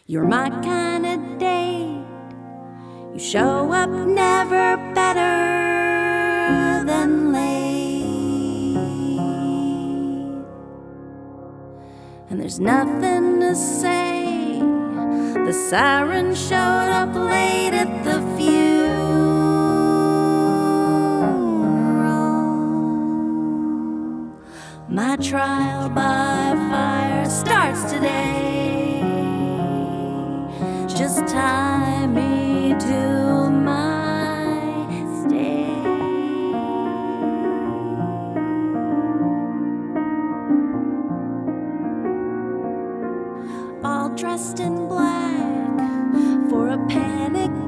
You're my kind of date. You show up never better than late. And there's nothing to say. The siren showed up late at the funeral. My trial by fire starts today. Just tie me to my stake. All dressed in black for a panic